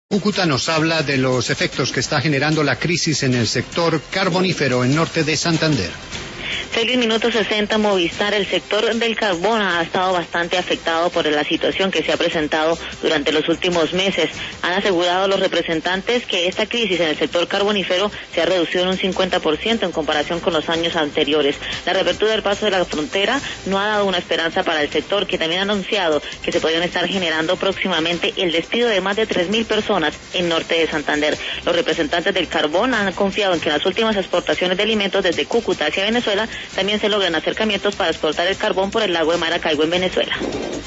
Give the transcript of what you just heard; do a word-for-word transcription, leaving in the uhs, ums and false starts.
Cúcuta nos habla de los efectos que está generando la crisis en el sector carbonífero en norte de Santander. Feliz Minuto sesenta Movistar, el sector del carbón ha estado bastante afectado por la situación que se ha presentado durante los últimos meses. Han asegurado los representantes que esta crisis en el sector carbonífero se ha reducido en un cincuenta por ciento en comparación con los años anteriores. La reapertura del paso de la frontera no ha dado una esperanza para el sector, que también ha anunciado que se podrían estar generando próximamente el despido de más de tres mil personas en norte de Santander. Los representantes del carbón han confiado en que en las últimas exportaciones de alimentos desde Cúcuta hacia Venezuela también se logran acercamientos para exportar el carbón por el lago de Maracaibo en Venezuela.